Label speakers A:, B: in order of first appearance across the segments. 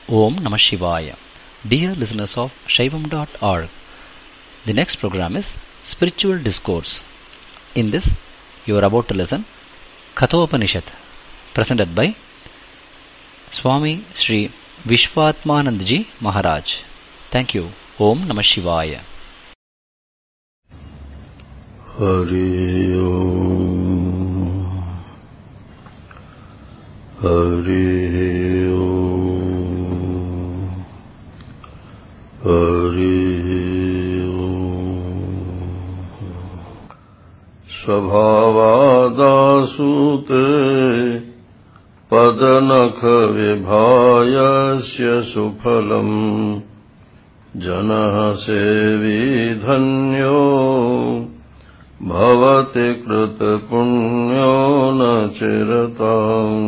A: Om Namah Shivaya. Dear listeners of Shaivam.org, the next program is Spiritual Discourse. In this, you are about to listen Kathopanishad, presented by Swami Sri Vishwatmanandji Maharaj. Thank you. Om Namah Shivaya.
B: Hari Om. Hari Om. Hari Om. Svabhavadasute padanakha vibhayasya suphalam janah sevi dhanyo bhavati krita punyo na chiratam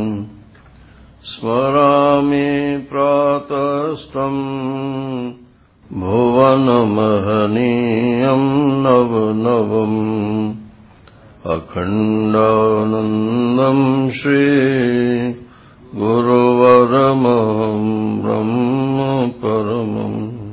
B: smarami pratastam bhuvanamahaniyam navanavam akhandanandam shri guruvaramam brahma paramam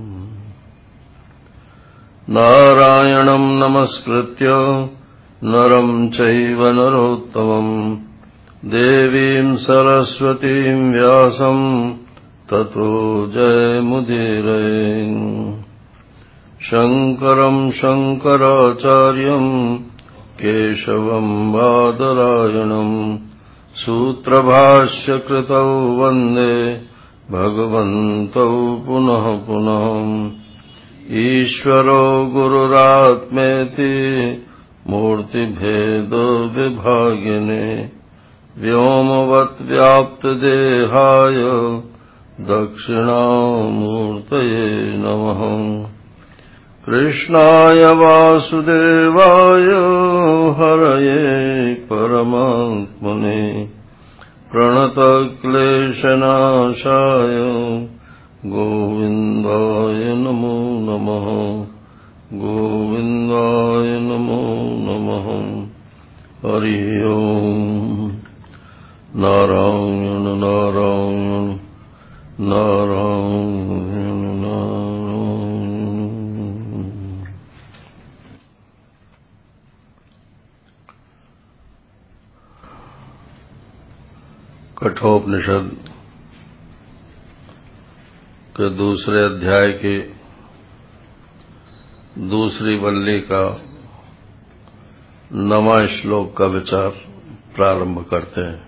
B: Narayanam namaskritya naram chaiva narottamam devim saraswatim vyasam tato jayamudirayin Shankaram shankaracharyam keshavam badarayanam sutrabhashya kritau vande bhagavantau punah punah ईश्वरो गुरुरात्मेति मूर्तिभेदो विभागिने व्योमवत् व्याप्तदेहाय दक्षिणामूर्तये नमः कृष्णाय वासुदेवाय हरये परमात्मने प्रणतक्लेशनाशाय गोविन्दाय नमो नमः गोविन्दाय नमो नमः हरि ओम नारायण नारायण नारायण नारायण कठोपनिषद के दूसरे अध्याय के दूसरी वल्ली का 9वां श्लोक का विचार प्रारंभ करते हैं।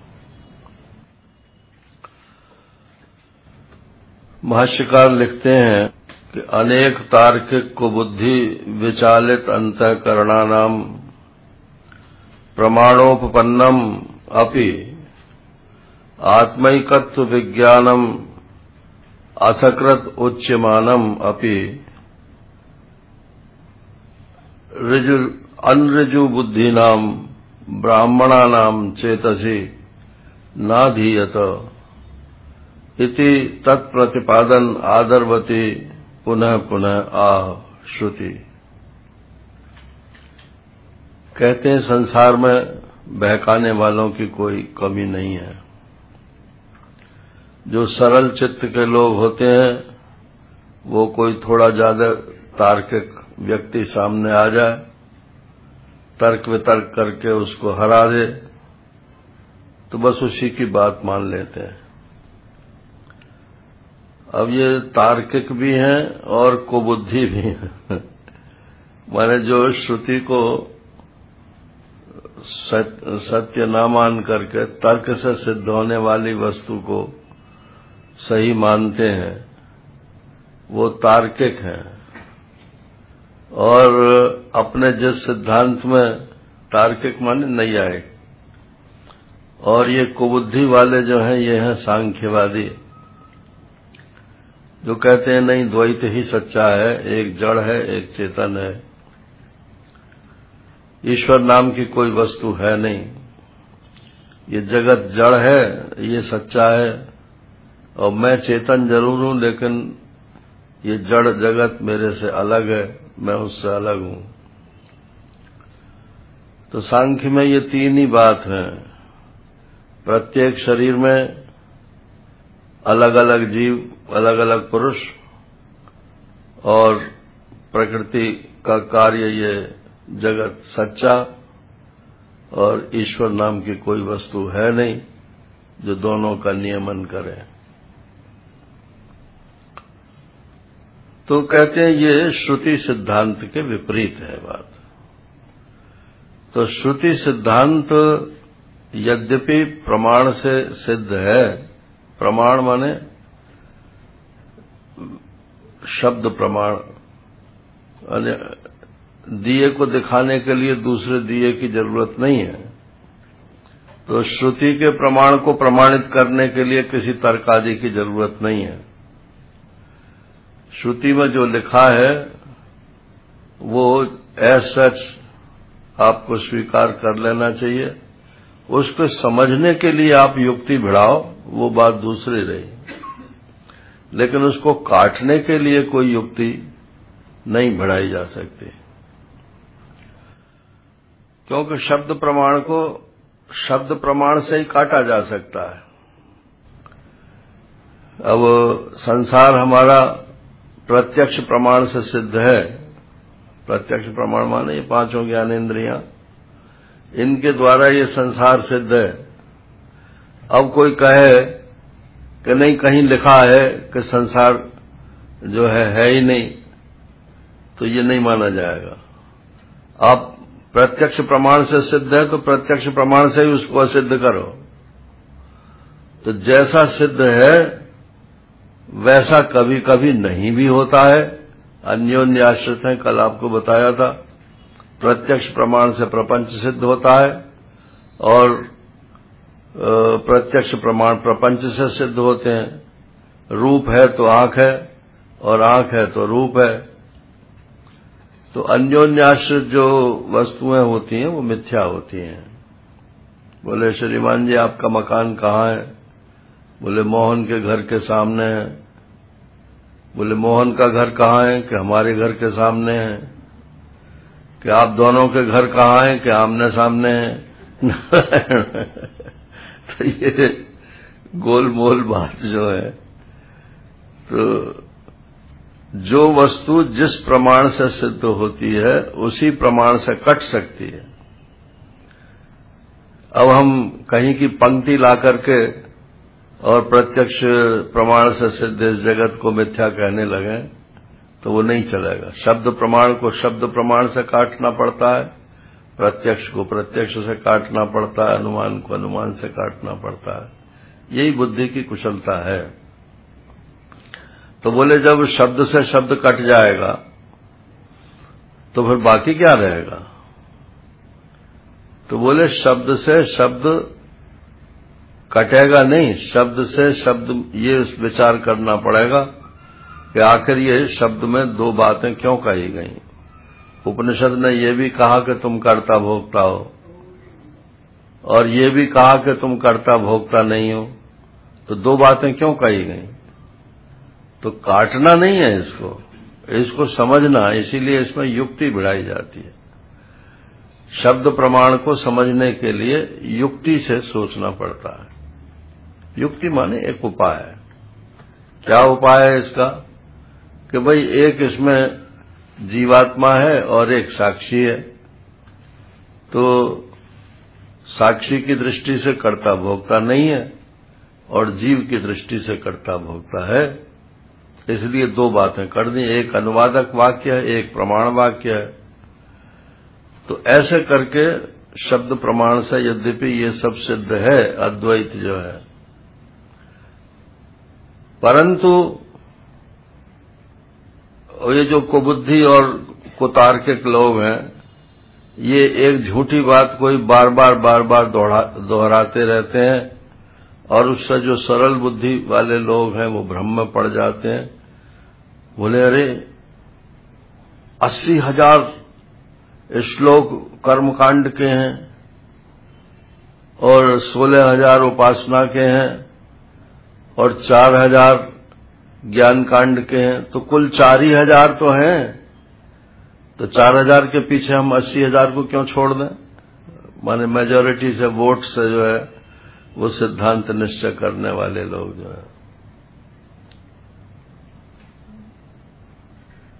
B: भाष्यकार लिखते हैं कि अनेक तार्किक कुबुद्धि विचालित अंतःकरणानां प्रमाणोपपन्नम अपि आत्मैकत्व विज्ञानम असकृत उच्यमानम अपि अनऋजु बुद्धिनाम ब्राह्मणानां चेतसि नाधीयत इति तत्प्रतिपादन आदरवती पुनः पुनः आह श्रुति। कहते हैं संसार में बहकाने वालों की कोई कमी नहीं है। जो सरल चित्त के लोग होते हैं वो कोई थोड़ा ज्यादा तार्किक व्यक्ति सामने आ जाए, तर्क वितर्क करके उसको हरा दे तो बस उसी की बात मान लेते हैं। अब ये तार्किक भी हैं और कुबुद्धि भी हैं। माने जो श्रुति को सत्य न मान करके तर्क से सिद्ध होने वाली वस्तु को सही मानते हैं वो तार्किक हैं, और अपने जिस सिद्धांत में तार्किक माने नैयायिक, और ये कुबुद्धि वाले जो हैं ये हैं सांख्यवादी, जो कहते हैं नहीं द्वैत ही सच्चा है, एक जड़ है एक चेतन है, ईश्वर नाम की कोई वस्तु है नहीं, ये जगत जड़ है ये सच्चा है और मैं चेतन जरूर हूं लेकिन ये जड़ जगत मेरे से अलग है, मैं उससे अलग हूं। तो सांख्य में ये तीन ही बात हैं। प्रत्येक शरीर में अलग अलग जीव, अलग अलग पुरुष और प्रकृति का कार्य ये जगत सच्चा और ईश्वर नाम की कोई वस्तु है नहीं जो दोनों का नियमन करे। तो कहते हैं ये श्रुति सिद्धांत के विपरीत है बात। तो श्रुति सिद्धांत यद्यपि प्रमाण से सिद्ध है, प्रमाण माने शब्द प्रमाण, दिए को दिखाने के लिए दूसरे दिए की जरूरत नहीं है। तो श्रुति के प्रमाण को प्रमाणित करने के लिए किसी तर्क आदि की जरूरत नहीं है। श्रुति में जो लिखा है वो एज सच आपको स्वीकार कर लेना चाहिए। उसको समझने के लिए आप युक्ति भिड़ाओ, वो बात दूसरी रही, लेकिन उसको काटने के लिए कोई युक्ति नहीं भिड़ाई जा सकती, क्योंकि शब्द प्रमाण को शब्द प्रमाण से ही काटा जा सकता है। अब संसार हमारा प्रत्यक्ष प्रमाण से सिद्ध है। प्रत्यक्ष प्रमाण माने ये पांचों ज्ञानेंद्रियां, इनके द्वारा ये संसार सिद्ध है। अब कोई कहे कि नहीं, कहीं लिखा है कि संसार जो है ही नहीं, तो ये नहीं माना जाएगा। आप प्रत्यक्ष प्रमाण से सिद्ध है तो प्रत्यक्ष प्रमाण से ही उसको असिद्ध करो। तो जैसा सिद्ध है वैसा कभी कभी नहीं भी होता है, अन्योन्य आश्रित है। कल आपको बताया था, प्रत्यक्ष प्रमाण से प्रपंच सिद्ध होता है और प्रत्यक्ष प्रमाण प्रपंच से सिद्ध होते हैं। रूप है तो आंख है और आंख है तो रूप है। तो अन्योन्याश्रित जो वस्तुएं होती हैं वो मिथ्या होती हैं। बोले श्रीमान जी आपका मकान कहाँ है? बोले मोहन के घर के सामने है। बोले मोहन का घर कहाँ है? कि हमारे घर के सामने है। कि आप दोनों के घर कहाँ हैं? कि आमने सामने है। तो ये गोलमोल बात जो है, तो जो वस्तु जिस प्रमाण से सिद्ध होती है उसी प्रमाण से कट सकती है। अब हम कहीं की पंक्ति ला करके और प्रत्यक्ष प्रमाण से सिद्ध इस जगत को मिथ्या कहने लगे तो वो नहीं चलेगा। शब्द प्रमाण को शब्द प्रमाण से काटना पड़ता है, प्रत्यक्ष को प्रत्यक्ष से काटना पड़ता है, अनुमान को अनुमान से काटना पड़ता है। यही बुद्धि की कुशलता है। तो बोले जब शब्द से शब्द कट जाएगा तो फिर बाकी क्या रहेगा? तो बोले शब्द से शब्द कटेगा नहीं, शब्द से शब्द ये विचार करना पड़ेगा कि आखिर ये शब्द में दो बातें क्यों कही गई। उपनिषद ने ये भी कहा कि तुम कर्ता भोक्ता हो और ये भी कहा कि तुम कर्ता भोक्ता नहीं हो, तो दो बातें क्यों कही गई? तो काटना नहीं है इसको समझना। इसीलिए इसमें युक्ति भिड़ाई जाती है। शब्द प्रमाण को समझने के लिए युक्ति से सोचना पड़ता है। युक्ति माने एक उपाय है। क्या उपाय है इसका? कि भाई एक इसमें जीवात्मा है और एक साक्षी है, तो साक्षी की दृष्टि से कर्ता भोक्ता नहीं है और जीव की दृष्टि से कर्ता भोक्ता है। इसलिए दो बातें कर दी, एक अनुवादक वाक्य है, एक प्रमाण वाक्य है। तो ऐसे करके शब्द प्रमाण से यद्यपि ये सब सिद्ध है, अद्वैत जो है, परंतु ये जो कुबुद्धि और कुतार्किक लोग हैं, ये एक झूठी बात को ही बार बार दोहराते रहते हैं और उससे जो सरल बुद्धि वाले लोग हैं वो भ्रम में पड़ जाते हैं। बोले अरे 80,000 श्लोक कर्मकांड के हैं और 16,000 उपासना के हैं और 4,000 ज्ञान कांड के हैं, तो कुल 4,000 तो हैं। तो 4,000 के पीछे हम 80,000 को क्यों छोड़ दें? माने मेजॉरिटी से वोट से जो है वो सिद्धांत निश्चय करने वाले लोग जो है,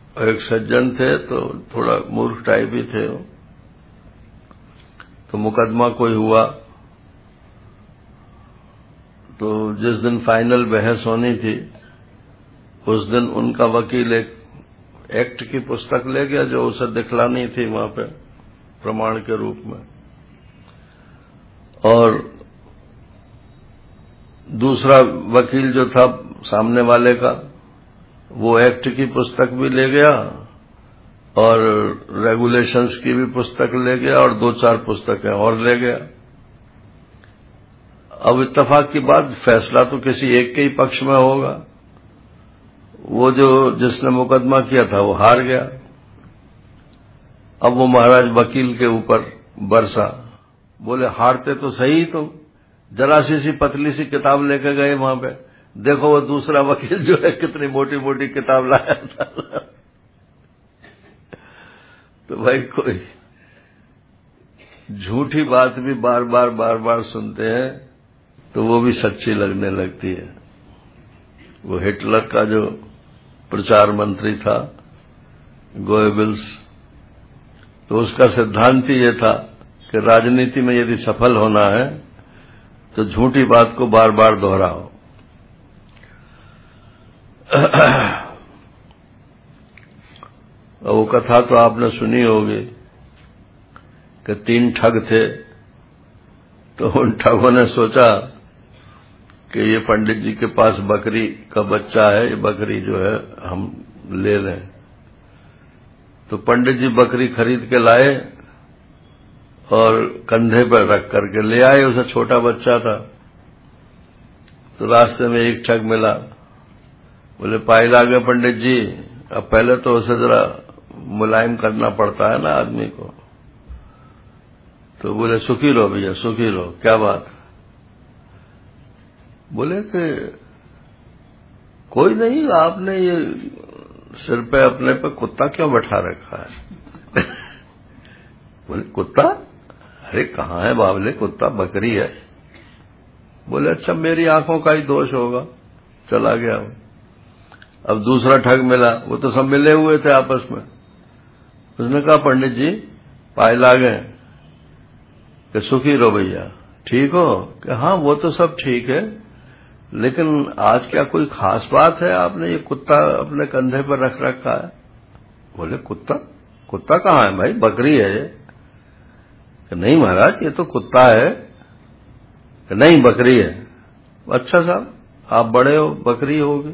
B: एक सज्जन थे तो थोड़ा मूर्ख टाइप ही थे, तो मुकदमा कोई हुआ तो जिस दिन फाइनल बहस होनी थी उस दिन उनका वकील एक एक्ट की पुस्तक ले गया जो उसे दिखलानी थी वहां पे प्रमाण के रूप में, और दूसरा वकील जो था सामने वाले का वो एक्ट की पुस्तक भी ले गया और रेगुलेशंस की भी पुस्तक ले गया और 2-4 पुस्तकें और ले गया। अब इत्तेफाक की बात, फैसला तो किसी एक के ही पक्ष में होगा। वो जो जिसने मुकदमा किया था वो हार गया। अब वो महाराज वकील के ऊपर बरसा, बोले हारते तो सही, तो जरा सी पतली सी किताब लेकर गए वहां पे, देखो वो दूसरा वकील जो है कितनी मोटी मोटी किताब लाया था। तो भाई कोई झूठी बात भी बार बार सुनते हैं तो वो भी सच्ची लगने लगती है। वो हिटलर का जो प्रचार मंत्री था गोएबल्स, तो उसका सिद्धांत ही ये था कि राजनीति में यदि सफल होना है तो झूठी बात को बार बार दोहराओ। वो कथा तो आपने सुनी होगी कि 3 ठग थे, तो उन ठगों ने सोचा कि ये पंडित जी के पास बकरी का बच्चा है, ये बकरी जो है हम ले लें। तो पंडित जी बकरी खरीद के लाए और कंधे पर रख करके ले आए, उसे छोटा बच्चा था। तो रास्ते में एक ठग मिला, बोले पाई लागे पंडित जी। अब पहले तो उसे जरा मुलायम करना पड़ता है ना आदमी को। तो बोले सुखी रहो भैया, सुखी रहो, क्या बात। बोले कि कोई नहीं, आपने ये सिर पे अपने पे कुत्ता क्यों बैठा रखा है। बोले कुत्ता? अरे कहाँ है बावले, कुत्ता बकरी है। बोले अच्छा मेरी आंखों का ही दोष होगा। चला गया। अब दूसरा ठग मिला, वो तो सब मिले हुए थे आपस में। उसने कहा पंडित जी पाए लागे कि सुखी रहो भैया, ठीक हो? कि हाँ वो तो सब ठीक है, लेकिन आज क्या कोई खास बात है, आपने ये कुत्ता अपने कंधे पर रख रखा है। बोले कुत्ता? कुत्ता कहाँ है भाई, बकरी है ये। कि नहीं महाराज ये तो कुत्ता है। कि नहीं बकरी है। अच्छा साहब आप बड़े हो, बकरी होगी।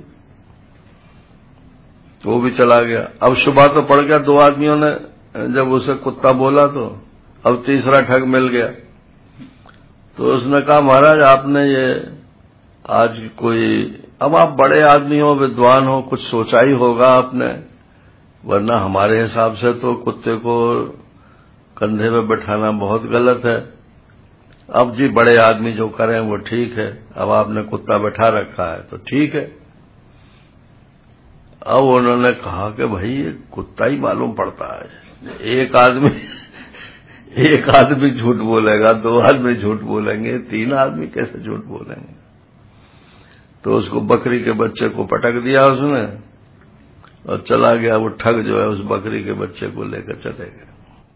B: तो वो भी चला गया। अब सुबह तो पड़ गया, 2 आदमियों ने जब उसे कुत्ता बोला तो अब तीसरा ठग मिल गया। तो उसने कहा महाराज आपने ये आज कोई, अब आप बड़े आदमी हो, विद्वान हो, कुछ सोचा ही होगा आपने, वरना हमारे हिसाब से तो कुत्ते को कंधे पे बैठाना बहुत गलत है। अब जी बड़े आदमी जो करें वो ठीक है, अब आपने कुत्ता बैठा रखा है तो ठीक है। अब उन्होंने कहा कि भाई ये कुत्ता ही मालूम पड़ता है। एक आदमी झूठ बोलेगा, 2 आदमी झूठ बोलेंगे, 3 आदमी कैसे झूठ बोलेंगे। तो उसको बकरी के बच्चे को पटक दिया उसने और चला गया। वो ठग जो है उस बकरी के बच्चे को लेकर चले गए।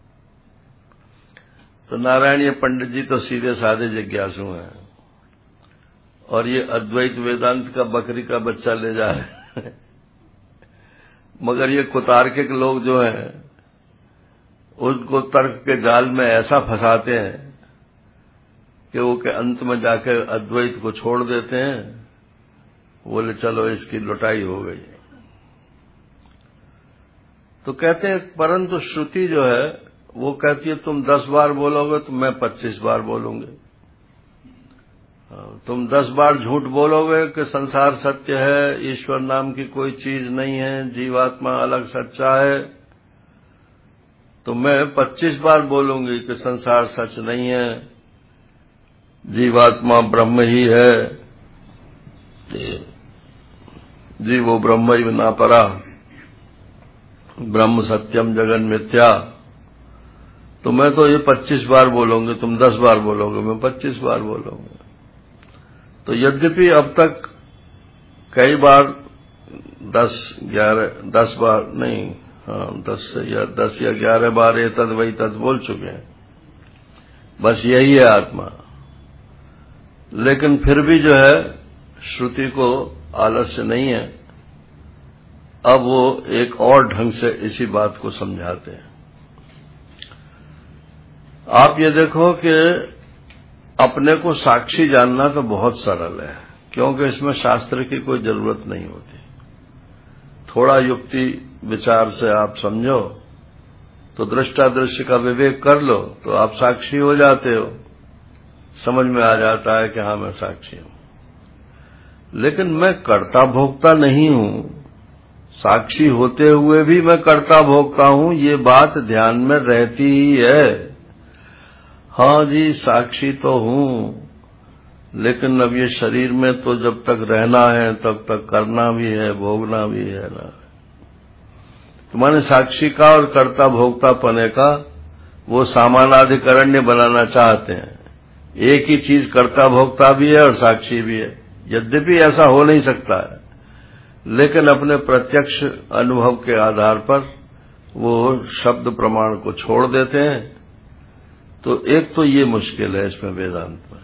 B: तो नारायणीय पंडित जी तो सीधे साधे जिज्ञासु हैं और ये अद्वैत वेदांत का बकरी का बच्चा ले जा रहे हैं। मगर ये कुतार्किक लोग जो हैं उनको तर्क के जाल में ऐसा फंसाते हैं कि वो के अंत में जाकर अद्वैत को छोड़ देते हैं। बोले चलो इसकी लुटाई हो गई। तो कहते हैं परंतु श्रुति जो है वो कहती है तुम 10 बार बोलोगे तो मैं 25 बार बोलूंगी। तुम 10 बार झूठ बोलोगे कि संसार सत्य है, ईश्वर नाम की कोई चीज नहीं है, जीवात्मा अलग सच्चा है, तो मैं 25 बार बोलूंगी कि संसार सच नहीं है, जीवात्मा ब्रह्म ही है, जीवो ब्रह्म ना परा, ब्रह्म सत्यम जगन मिथ्या। तो मैं तो ये 25 बार बोलूंगी, तुम 10 बार बोलोगे, मैं 25 बार बोलूंगा। तो यद्यपि अब तक कई बार 10 बार नहीं, हाँ 10 या 11 बार ये तद वही तद बोल चुके हैं। बस यही है आत्मा। लेकिन फिर भी जो है श्रुति को आलस्य नहीं है। अब वो एक और ढंग से इसी बात को समझाते हैं। आप ये देखो कि अपने को साक्षी जानना तो बहुत सरल है, क्योंकि इसमें शास्त्र की कोई जरूरत नहीं होती। थोड़ा युक्ति विचार से आप समझो तो दृष्टादृश्य का विवेक कर लो तो आप साक्षी हो जाते हो। समझ में आ जाता है कि हाँ मैं साक्षी हूं। लेकिन मैं कर्ता भोक्ता नहीं हूं। साक्षी होते हुए भी मैं कर्ता भोक्ता हूं, ये बात ध्यान में रहती ही है। हाँ जी साक्षी तो हूं, लेकिन अब ये शरीर में तो जब तक रहना है तब तक करना भी है, भोगना भी है ना। तो माने साक्षी का और कर्ता भोक्ता पने का वो समानाधिकरण्य बनाना चाहते हैं। एक ही चीज कर्ता भोक्ता भी है और साक्षी भी है। यद्यपि ऐसा हो नहीं सकता है, लेकिन अपने प्रत्यक्ष अनुभव के आधार पर वो शब्द प्रमाण को छोड़ देते हैं। तो एक तो ये मुश्किल है इसमें वेदांत में।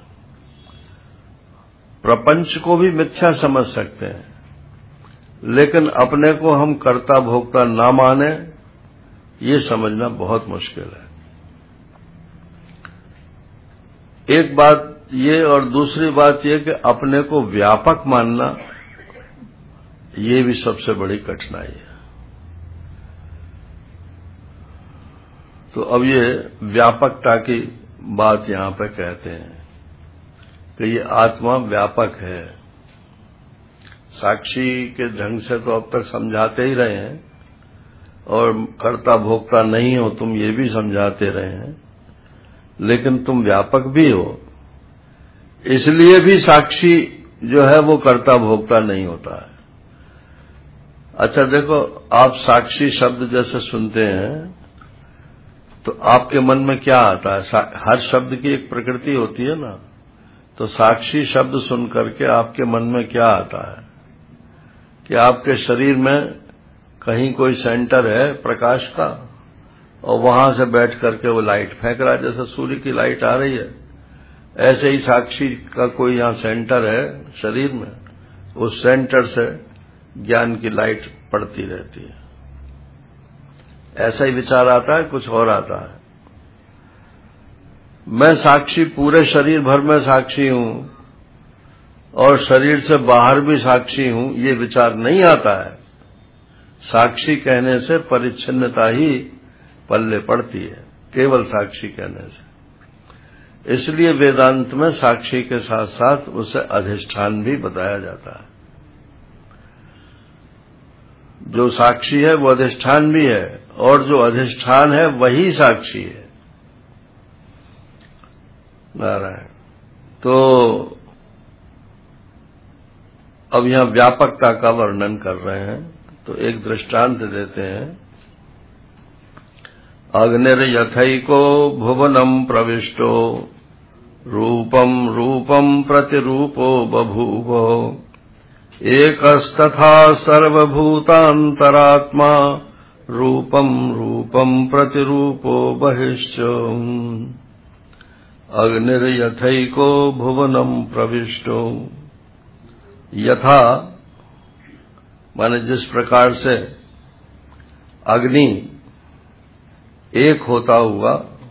B: प्रपंच को भी मिथ्या समझ सकते हैं, लेकिन अपने को हम कर्ता भोक्ता ना माने, ये समझना बहुत मुश्किल है। एक बात ये, और दूसरी बात ये कि अपने को व्यापक मानना, ये भी सबसे बड़ी कठिनाई है। तो अब ये व्यापकता की बात यहां पे कहते हैं कि ये आत्मा व्यापक है। साक्षी के ढंग से तो अब तक समझाते ही रहे हैं, और कर्ता भोक्ता नहीं हो तुम, ये भी समझाते रहे हैं, लेकिन तुम व्यापक भी हो। इसलिए भी साक्षी जो है वो कर्ता भोक्ता नहीं होता है। अच्छा देखो, आप साक्षी शब्द जैसे सुनते हैं तो आपके मन में क्या आता है? हर शब्द की एक प्रकृति होती है ना। तो साक्षी शब्द सुन करके आपके मन में क्या आता है कि आपके शरीर में कहीं कोई सेंटर है प्रकाश का, और वहां से बैठ करके वो लाइट फेंक रहा है, जैसे सूर्य की लाइट आ रही है। ऐसे ही साक्षी का कोई यहां सेंटर है शरीर में, उस सेंटर से ज्ञान की लाइट पड़ती रहती है। ऐसा ही विचार आता है, कुछ और आता है। मैं साक्षी पूरे शरीर भर में साक्षी हूं और शरीर से बाहर भी साक्षी हूं, ये विचार नहीं आता है। साक्षी कहने से परिच्छिन्नता ही पल्ले पड़ती है, केवल साक्षी कहने से। इसलिए वेदांत में साक्षी के साथ साथ उसे अधिष्ठान भी बताया जाता है। जो साक्षी है वो अधिष्ठान भी है, और जो अधिष्ठान है वही साक्षी है। नारायण। तो अब यहां व्यापकता का वर्णन कर रहे हैं, तो एक दृष्टांत देते हैं। अग्निर्यथैको भुवनम प्रविष्टो रूपम रूपम प्रतिरूपो बभूव एकस्तथा सर्वभूतांतरात्मा रूपम रूपम प्रतिरूपो बहिश्च। अग्निर्यथैको भुवनम प्रविष्टो, यथा माने जिस प्रकार से अग्नि एक होता हुआ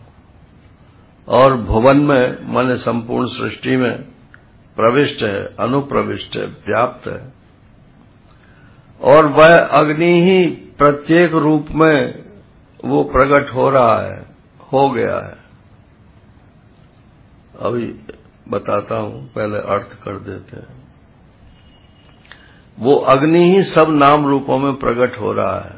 B: और भुवन में माने संपूर्ण सृष्टि में प्रविष्ट है, अनुप्रविष्ट है, व्याप्त है, और वह अग्नि ही प्रत्येक रूप में वो प्रकट हो रहा है, हो गया है। अभी बताता हूं, पहले अर्थ कर देते हैं। वो अग्नि ही सब नाम रूपों में प्रकट हो रहा है।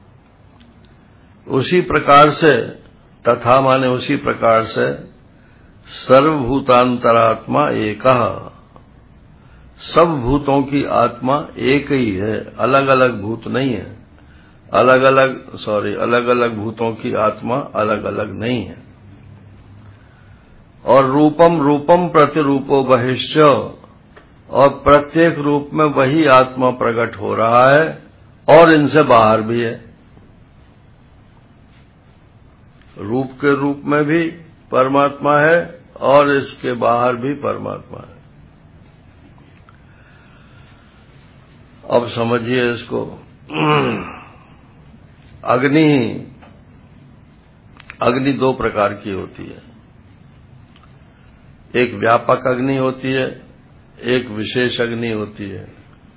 B: उसी प्रकार से, तथा माने उसी प्रकार से, सर्वभूतांतरात्मा एकः, सब भूतों की आत्मा एक ही है, अलग अलग भूत नहीं है। अलग अलग भूतों की आत्मा अलग अलग नहीं है। और रूपम रूपम प्रतिरूपो बहिश्च, और प्रत्येक रूप में वही आत्मा प्रकट हो रहा है और इनसे बाहर भी है। रूप के रूप में भी परमात्मा है और इसके बाहर भी परमात्मा है। अब समझिए इसको। अग्नि दो प्रकार की होती है। एक व्यापक अग्नि होती है, एक विशेष अग्नि होती है।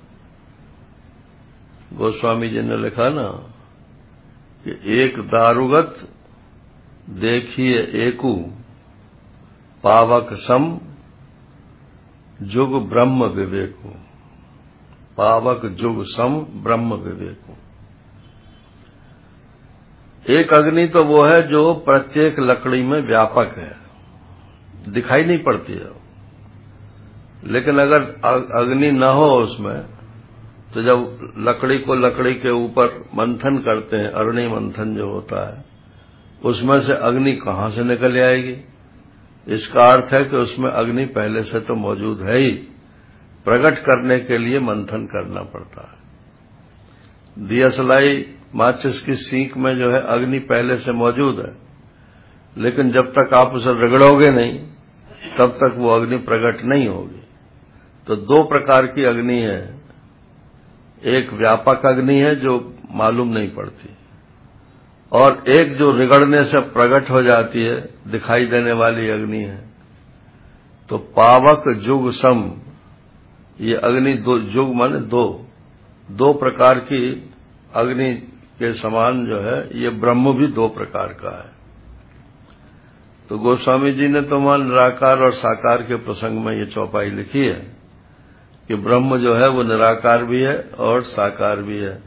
B: गोस्वामी जी ने लिखा ना कि एक दारुगत देखिए एकू, पावक सम जुग ब्रह्म विवेकु। पावक जुग सम ब्रह्म विवेकु। एक अग्नि तो वो है जो प्रत्येक लकड़ी में व्यापक है, दिखाई नहीं पड़ती है। लेकिन अगर अग्नि न हो उसमें, तो जब लकड़ी को लकड़ी के ऊपर मंथन करते हैं, अग्नि मंथन जो होता है, उसमें से अग्नि कहां से निकल आएगी? इसका अर्थ है कि उसमें अग्नि पहले से तो मौजूद है ही, प्रकट करने के लिए मंथन करना पड़ता है। दियासलाई माचिस की सीख में जो है अग्नि पहले से मौजूद है, लेकिन जब तक आप उसे रगड़ोगे नहीं तब तक वो अग्नि प्रकट नहीं होगी। तो दो प्रकार की अग्नि है। एक व्यापक अग्नि है जो मालूम नहीं पड़ती, और एक जो रगड़ने से प्रकट हो जाती है, दिखाई देने वाली अग्नि है। तो पावक जुग सम, ये अग्नि दो, जुग माने दो प्रकार की अग्नि के समान जो है, ये ब्रह्म भी दो प्रकार का है। तो गोस्वामी जी ने तो वहां निराकार और साकार के प्रसंग में ये चौपाई लिखी है कि ब्रह्म जो है वो निराकार भी है और साकार भी है।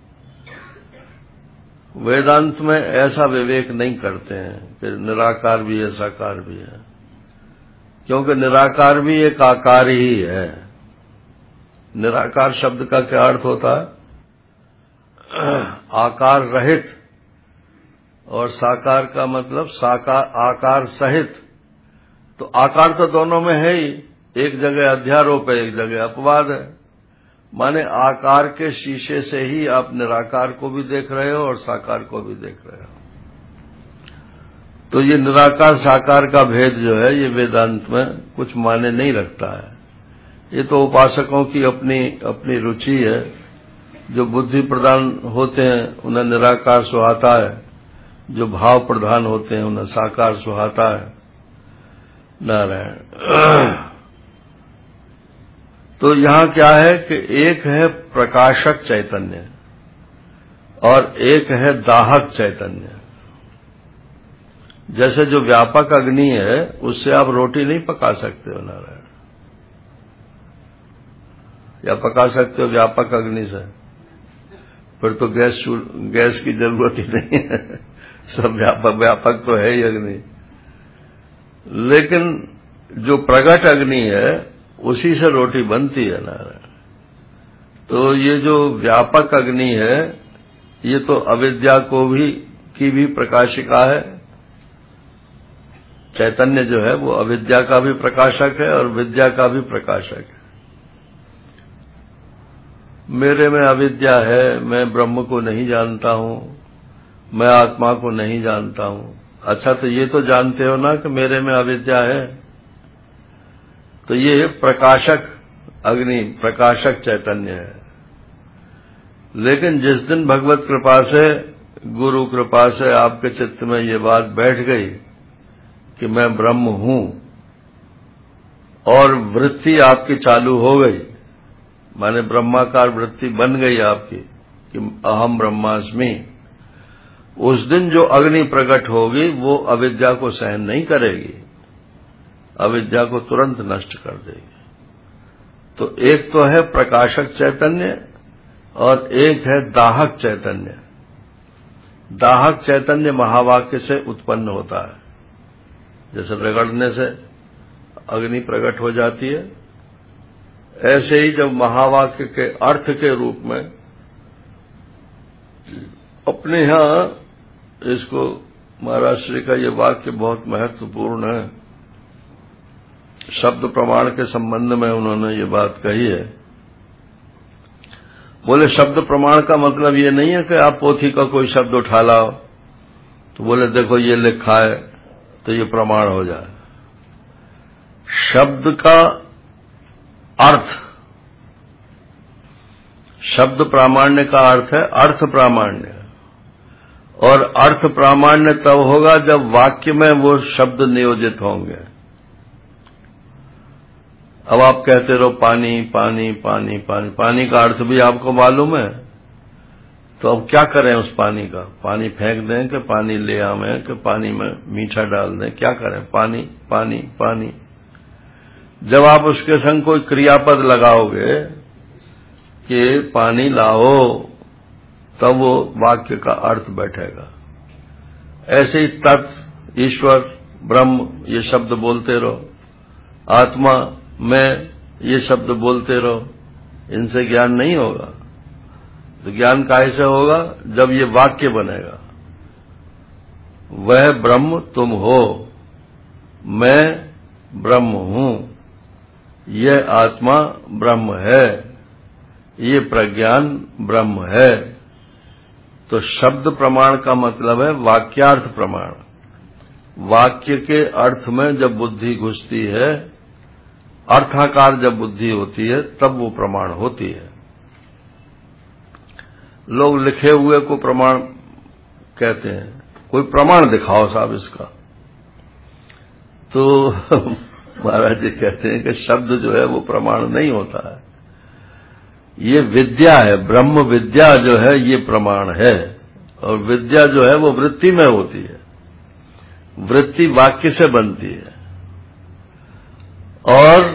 B: वेदांत में ऐसा विवेक नहीं करते हैं कि निराकार भी है साकार भी है, क्योंकि निराकार भी एक आकार ही है। निराकार शब्द का क्या अर्थ होता है? आकार रहित, और साकार का मतलब साकार आकार सहित। तो आकार तो दोनों में है ही, एक जगह अध्यारोप है, एक जगह अपवाद है। माने आकार के शीशे से ही आप निराकार को भी देख रहे हो और साकार को भी देख रहे हो। तो ये निराकार साकार का भेद जो है, ये वेदांत में कुछ माने नहीं रखता है। ये तो उपासकों की अपनी रुचि है। जो बुद्धि प्रधान होते हैं उन्हें निराकार सुहाता है, जो भाव प्रधान होते हैं उन्हें साकार सुहाता है। नारायण। तो यहां क्या है कि एक है प्रकाशक चैतन्य और एक है दाहक चैतन्य। जैसे जो व्यापक अग्नि है, उससे आप रोटी नहीं पका सकते हो नारायण, या पका सकते हो व्यापक अग्नि से? फिर तो गैस की जरूरत ही नहीं है, सब व्यापक तो है ही अग्नि। लेकिन जो प्रकट अग्नि है उसी से रोटी बनती है नारायण। तो ये जो व्यापक अग्नि है, ये तो अविद्या की भी प्रकाशिका है। चैतन्य जो है वो अविद्या का भी प्रकाशक है और विद्या का भी प्रकाशक है। मेरे में अविद्या है, मैं ब्रह्म को नहीं जानता हूं, मैं आत्मा को नहीं जानता हूं। अच्छा, तो ये तो जानते हो ना कि मेरे में अविद्या है। तो ये प्रकाशक अग्नि, प्रकाशक चैतन्य है। लेकिन जिस दिन भगवत कृपा से, गुरु कृपा से आपके चित्त में ये बात बैठ गई कि मैं ब्रह्म हूं, और वृत्ति आपकी चालू हो गई, माने ब्रह्माकार वृत्ति बन गई आपकी कि अहम ब्रह्मास्मि, उस दिन जो अग्नि प्रकट होगी वो अविद्या को सहन नहीं करेगी, अविद्या को तुरंत नष्ट कर देगी। तो एक तो है प्रकाशक चैतन्य और एक है दाहक चैतन्य। दाहक चैतन्य महावाक्य से उत्पन्न होता है। जैसे रगड़ने से अग्नि प्रकट हो जाती है, ऐसे ही जब महावाक्य के अर्थ के रूप में अपने यहां, इसको महाराज श्री का ये वाक्य बहुत महत्वपूर्ण है शब्द प्रमाण के संबंध में उन्होंने ये बात कही है। बोले शब्द प्रमाण का मतलब ये नहीं है कि आप पोथी का कोई शब्द उठा लाओ तो बोले देखो ये लिखा है तो ये प्रमाण हो जाए। शब्द का अर्थ, शब्द प्रामाण्य का अर्थ है अर्थ प्रामाण्य, और अर्थ प्रामाण्य तब होगा जब वाक्य में वो शब्द नियोजित होंगे। अब आप कहते रहो पानी पानी पानी पानी, पानी का अर्थ भी आपको मालूम है, तो अब क्या करें उस पानी का? पानी फेंक दें कि पानी ले आवें कि पानी में मीठा डाल दें? क्या करें? पानी पानी पानी। जब आप उसके संग कोई क्रियापद लगाओगे कि पानी लाओ, तब वो वाक्य का अर्थ बैठेगा। ऐसे ही तत्व, ईश्वर, ब्रह्म ये शब्द बोलते रहो, आत्मा, मैं ये शब्द बोलते रहो, इनसे ज्ञान नहीं होगा। तो ज्ञान काहे से होगा? जब ये वाक्य बनेगा, वह ब्रह्म तुम हो, मैं ब्रह्म हूं, यह आत्मा ब्रह्म है, ये प्रज्ञान ब्रह्म है। तो शब्द प्रमाण का मतलब है वाक्यार्थ प्रमाण। वाक्य के अर्थ में जब बुद्धि घुसती है, अर्थाकार जब बुद्धि होती है, तब वो प्रमाण होती है। लोग लिखे हुए को प्रमाण कहते हैं। कोई प्रमाण दिखाओ साहब इसका, तो महाराज जी कहते हैं कि शब्द जो है वो प्रमाण नहीं होता है। ये विद्या है, ब्रह्म विद्या जो है ये प्रमाण है। और विद्या जो है वो वृत्ति में होती है, वृत्ति वाक्य से बनती है। और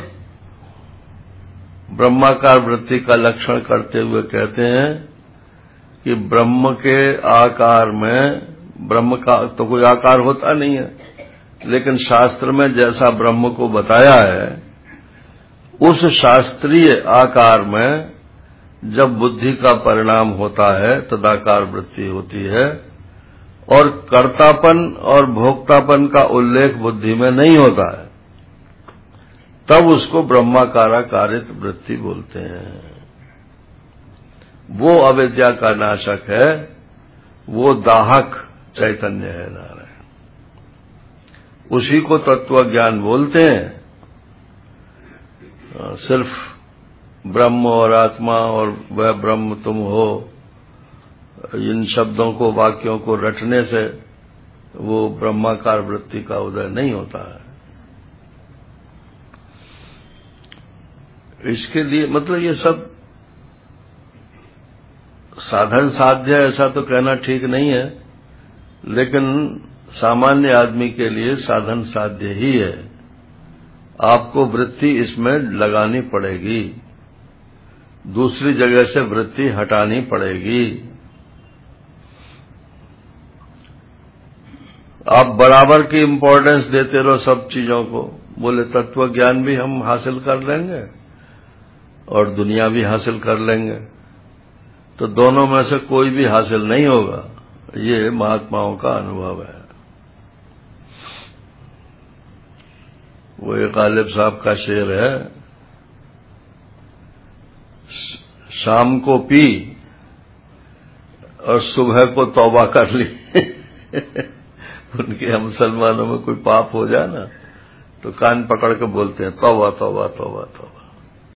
B: ब्रह्माकार वृत्ति का लक्षण करते हुए कहते हैं कि ब्रह्म के आकार में, ब्रह्म का तो कोई आकार होता नहीं है, लेकिन शास्त्र में जैसा ब्रह्म को बताया है, उस शास्त्रीय आकार में जब बुद्धि का परिणाम होता है तदाकार वृत्ति होती है, और कर्तापन और भोक्तापन का उल्लेख बुद्धि में नहीं होता है, तब उसको ब्रह्माकाराकारित वृत्ति बोलते हैं। वो अविद्या का नाशक है, वो दाहक चैतन्य है नारायण, उसी को तत्व ज्ञान बोलते हैं। सिर्फ ब्रह्म और आत्मा और वह ब्रह्म तुम हो, इन शब्दों को, वाक्यों को रटने से वो ब्रह्माकार वृत्ति का उदय नहीं होता है। इसके लिए मतलब ये सब साधन साध्य, ऐसा तो कहना ठीक नहीं है, लेकिन सामान्य आदमी के लिए साधन साध्य ही है। आपको वृत्ति इसमें लगानी पड़ेगी, दूसरी जगह से वृत्ति हटानी पड़ेगी। आप बराबर की इम्पोर्टेंस देते रहो सब चीजों को, बोले तत्व ज्ञान भी हम हासिल कर लेंगे और दुनिया भी हासिल कर लेंगे, तो दोनों में से कोई भी हासिल नहीं होगा। ये महात्माओं का अनुभव है। वो एक गालिब साहब का शेर है, शाम को पी और सुबह को तौबा कर ली। उनके हम मुसलमानों में कोई पाप हो जाए ना तो कान पकड़ के बोलते हैं तौबा तौबा तौबा तौबा।